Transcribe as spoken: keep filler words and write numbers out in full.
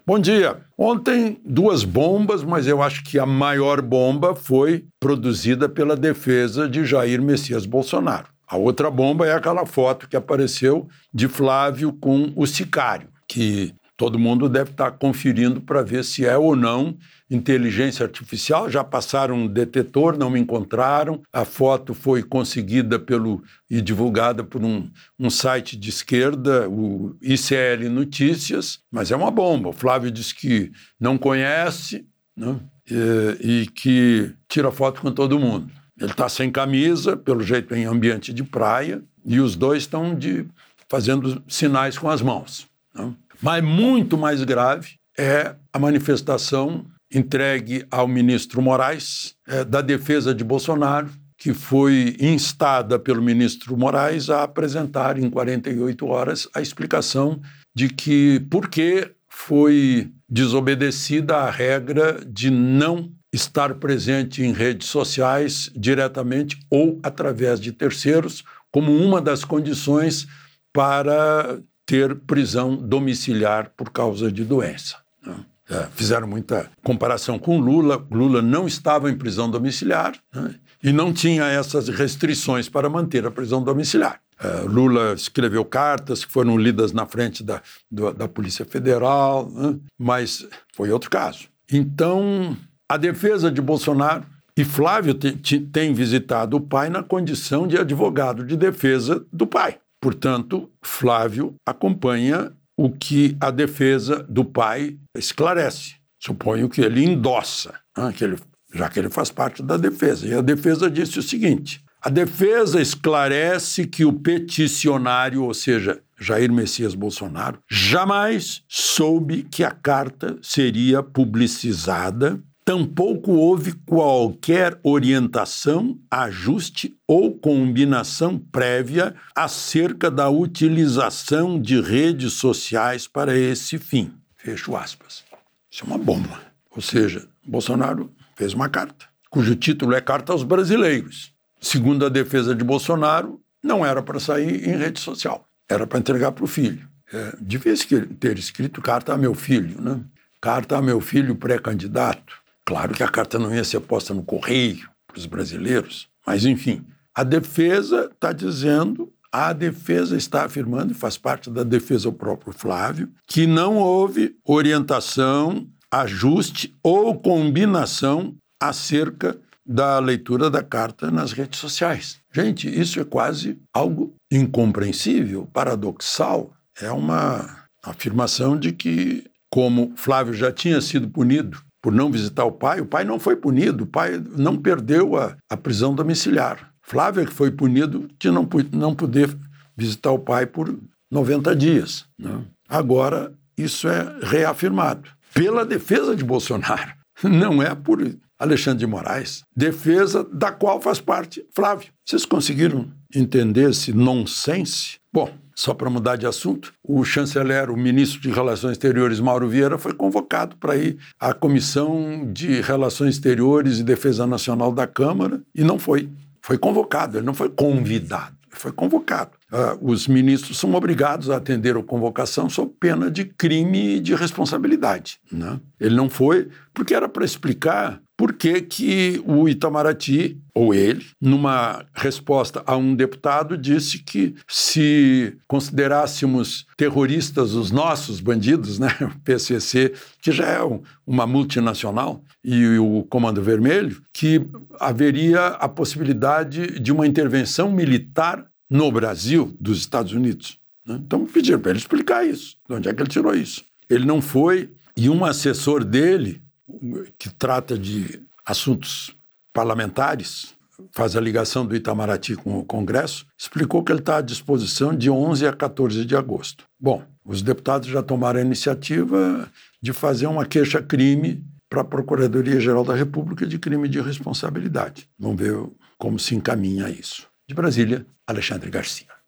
Bom dia. Ontem, duas bombas, mas eu acho que a maior bomba foi produzida pela defesa de Jair Messias Bolsonaro. A outra bomba é aquela foto que apareceu de Flávio com o sicário, que todo mundo deve estar conferindo para ver se é ou não inteligência artificial. Já passaram um detetor, não encontraram. A foto foi conseguida pelo, e divulgada por um, um site de esquerda, o I C L Notícias, mas é uma bomba. O Flávio diz que não conhece, né? e, e que tira foto com todo mundo. Ele está sem camisa, pelo jeito em ambiente de praia, e os dois estão de, fazendo sinais com as mãos, né? Mas muito mais grave é a manifestação entregue ao ministro Moraes é, da defesa de Bolsonaro, que foi instada pelo ministro Moraes a apresentar em quarenta e oito horas a explicação de que por que foi desobedecida a regra de não estar presente em redes sociais diretamente ou através de terceiros, como uma das condições para ter prisão domiciliar por causa de doença, né? É, fizeram muita comparação com Lula. Lula não estava em prisão domiciliar, né? E não tinha essas restrições para manter a prisão domiciliar. É, Lula escreveu cartas que foram lidas na frente da, do, da Polícia Federal, né? Mas foi outro caso. Então, a defesa de Bolsonaro, e Flávio te, te, tem visitado o pai na condição de advogado de defesa do pai. Portanto, Flávio acompanha o que a defesa do pai esclarece. Suponho que ele endossa, né, que ele, já que ele faz parte da defesa. E a defesa disse o seguinte: a defesa esclarece que o peticionário, ou seja, Jair Messias Bolsonaro, jamais soube que a carta seria publicizada. Tampouco houve qualquer orientação, ajuste ou combinação prévia acerca da utilização de redes sociais para esse fim. Fecho aspas. Isso é uma bomba. Ou seja, Bolsonaro fez uma carta, cujo título é Carta aos Brasileiros. Segundo a defesa de Bolsonaro, não era para sair em rede social, era para entregar para o filho. É, devia ter escrito Carta a meu filho, né? Carta a meu filho pré-candidato. Claro que a carta não ia ser posta no correio para os brasileiros, mas, enfim, a defesa está dizendo, a defesa está afirmando, e faz parte da defesa o próprio Flávio, que não houve orientação, ajuste ou combinação acerca da leitura da carta nas redes sociais. Gente, isso é quase algo incompreensível, paradoxal. É uma afirmação de que, como Flávio já tinha sido punido por não visitar o pai, o pai não foi punido, o pai não perdeu a, a prisão domiciliar. Flávio é que foi punido de não, não poder visitar o pai por noventa dias, né? Agora, isso é reafirmado pela defesa de Bolsonaro, não é por Alexandre de Moraes, defesa da qual faz parte Flávio. Vocês conseguiram entender esse nonsense? Bom, só para mudar de assunto, o chanceler, o ministro de Relações Exteriores, Mauro Vieira, foi convocado para ir à Comissão de Relações Exteriores e Defesa Nacional da Câmara e não foi. Foi convocado, ele não foi convidado, foi convocado. Uh, os ministros são obrigados a atender a convocação sob pena de crime de responsabilidade, né? Ele não foi porque era para explicar por que que o Itamaraty, ou ele, numa resposta a um deputado, disse que se considerássemos terroristas os nossos bandidos, né, o P C C, que já é um, uma multinacional, e o Comando Vermelho, que haveria a possibilidade de uma intervenção militar no Brasil dos Estados Unidos, né? Então pediram para ele explicar isso, de onde é que ele tirou isso. Ele não foi, e um assessor dele, que trata de assuntos parlamentares, faz a ligação do Itamaraty com o Congresso, explicou que ele está à disposição de onze a quatorze de agosto. Bom, os deputados já tomaram a iniciativa de fazer uma queixa-crime para a Procuradoria-Geral da República de crime de responsabilidade. Vamos ver como se encaminha isso. De Brasília, Alexandre Garcia.